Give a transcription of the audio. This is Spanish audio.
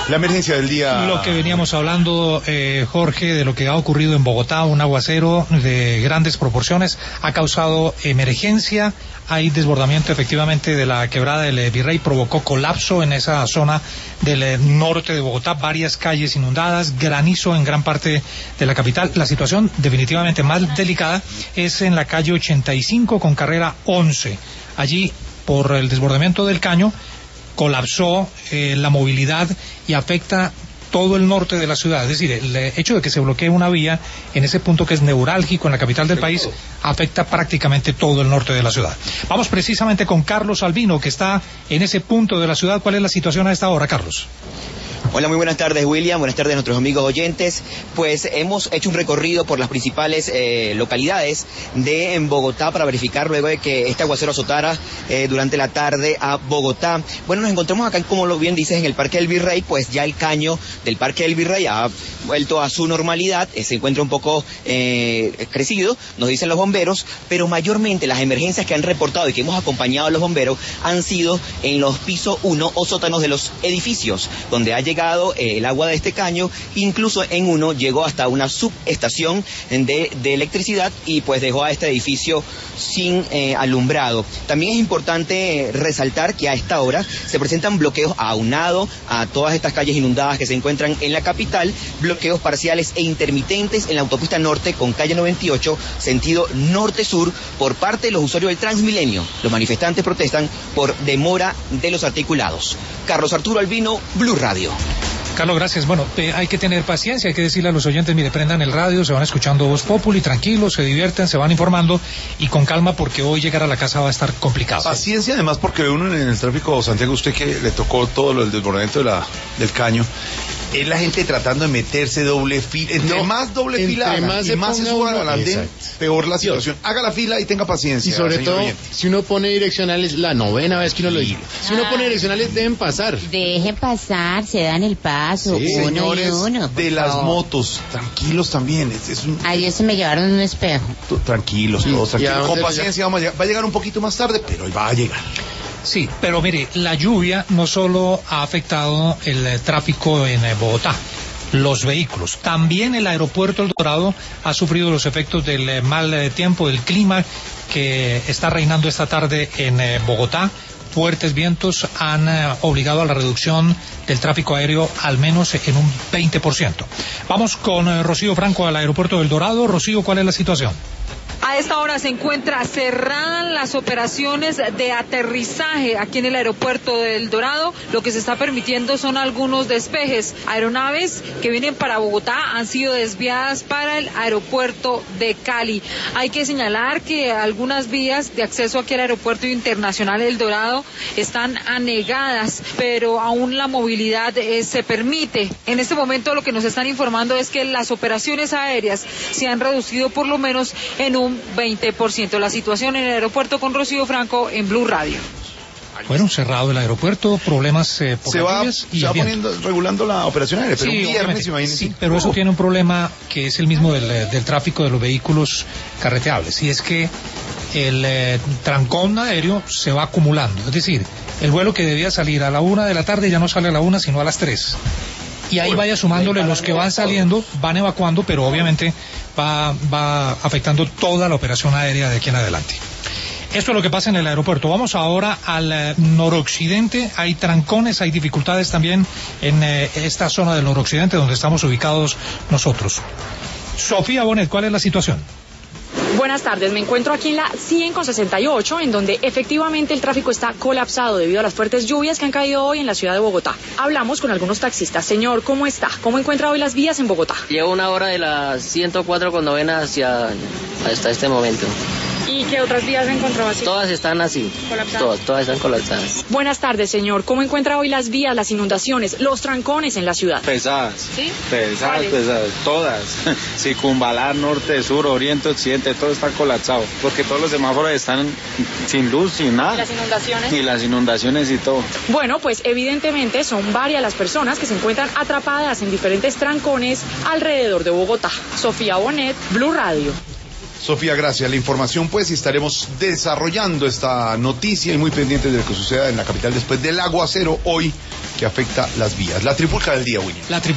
La emergencia del día. Lo que veníamos hablando, Jorge, de lo que ha ocurrido en Bogotá, un aguacero de grandes proporciones ha causado emergencia. Hay desbordamiento efectivamente de la quebrada del Virrey, provocó colapso en esa zona del norte de Bogotá, varias calles inundadas, granizo en gran parte de la capital. La situación definitivamente más delicada es en la calle 85 con carrera 11. Allí, por el desbordamiento del caño, colapsó la movilidad y afecta todo el norte de la ciudad. Es decir, el hecho de que se bloquee una vía en ese punto que es neurálgico en la capital del país afecta prácticamente todo el norte de la ciudad. Vamos precisamente con Carlos Albino, que está en ese punto de la ciudad. ¿Cuál es la situación a esta hora, Carlos? Hola, muy buenas tardes, William. Buenas tardes a nuestros amigos oyentes. Pues hemos hecho un recorrido por las principales localidades de Bogotá para verificar luego de que este aguacero azotara durante la tarde a Bogotá. Bueno, nos encontramos acá, como lo bien dices, en el Parque del Virrey. Pues ya el caño del Parque del Virrey ha vuelto a su normalidad, se encuentra un poco crecido, nos dicen los bomberos, pero mayormente las emergencias que han reportado y que hemos acompañado a los bomberos han sido en los pisos 1 o sótanos de los edificios, donde ha llegado el agua de este caño. Incluso en uno llegó hasta una subestación de electricidad y pues dejó a este edificio sin alumbrado. También es importante resaltar que a esta hora se presentan bloqueos aunado a todas estas calles inundadas que se encuentran en la capital, bloqueos parciales e intermitentes en la autopista norte con calle 98, sentido norte-sur, por parte de los usuarios del Transmilenio. Los manifestantes protestan por demora de los articulados. Carlos Arturo Albino, Blue Radio. Carlos, gracias. Bueno, hay que tener paciencia, hay que decirle a los oyentes, mire, prendan el radio, se van escuchando Voz Populi, tranquilos, se divierten, se van informando y con calma, porque hoy llegar a la casa va a estar complicado. Paciencia, además, porque ve uno en el tráfico, Santiago, usted que le tocó todo lo del desbordamiento del caño, es la gente tratando de meterse doble fila. Entre más doble fila hagan, y más se suban al andén, peor la situación. Haga la fila y tenga paciencia. Y sobre todo, oyente, si uno pone direccionales, la 9ª vez que uno lo dice. Si uno pone direccionales, deben pasar. Dejen pasar, se dan el paso, sí, uno señores, y uno. de las motos, tranquilos también. Ayer se me llevaron un espejo. Tranquilos, todos tranquilos. Con paciencia, va a llegar un poquito más tarde, pero va a llegar. Sí, pero mire, la lluvia no solo ha afectado el tráfico en Bogotá, los vehículos, también el aeropuerto El Dorado ha sufrido los efectos del mal tiempo, del clima que está reinando esta tarde en Bogotá. Fuertes vientos han obligado a la reducción del tráfico aéreo al menos en un 20%. Vamos con Rocío Franco al aeropuerto del Dorado. Rocío, ¿cuál es la situación? A esta hora se encuentra cerradas las operaciones de aterrizaje aquí en el aeropuerto del Dorado. Lo que se está permitiendo son algunos despejes. Aeronaves que vienen para Bogotá han sido desviadas para el aeropuerto de Cali. Hay que señalar que algunas vías de acceso aquí al aeropuerto internacional del Dorado están anegadas, pero aún la movilidad se permite. En este momento lo que nos están informando es que las operaciones aéreas se han reducido por lo menos en un 20%. La situación en el aeropuerto con Rocío Franco en Blue Radio. Bueno, cerrado el aeropuerto, problemas por se va regulando la operación aérea, pero sí, un viernes, imagínense. Sí, pero eso tiene un problema que es el mismo del tráfico de los vehículos carreteables, y es que el trancón aéreo se va acumulando. Es decir, el vuelo que debía salir a la 1 de la tarde ya no sale a la 1 sino a las 3. Y ahí vaya sumándole los que van saliendo, van evacuando, pero obviamente va afectando toda la operación aérea de aquí en adelante. Esto es lo que pasa en el aeropuerto. Vamos ahora al noroccidente. Hay trancones, hay dificultades también en esta zona del noroccidente donde estamos ubicados nosotros. Sofía Bonet, ¿cuál es la situación? Buenas tardes, me encuentro aquí en la 100 con 68, en donde efectivamente el tráfico está colapsado debido a las fuertes lluvias que han caído hoy en la ciudad de Bogotá. Hablamos con algunos taxistas. Señor, ¿cómo está? ¿Cómo encuentra hoy las vías en Bogotá? Llevo una hora de la 104 con novena hasta este momento. ¿Y qué otras vías encontró así? Todas están así. ¿Colapsadas? Todas están colapsadas. Buenas tardes, señor. ¿Cómo encuentra hoy las vías, las inundaciones, los trancones en la ciudad? Pesadas. ¿Sí? Pesadas, todas. Circunvalar, norte, sur, oriente, occidente, todo está colapsado. Porque todos los semáforos están sin luz, sin nada. ¿Y las inundaciones? Y las inundaciones y todo. Bueno, pues evidentemente son varias las personas que se encuentran atrapadas en diferentes trancones alrededor de Bogotá. Sofía Bonet, Blue Radio. Sofía, gracias. La información, pues, y estaremos desarrollando esta noticia y muy pendientes de lo que suceda en la capital después del aguacero hoy que afecta las vías. La tripulca del día, William.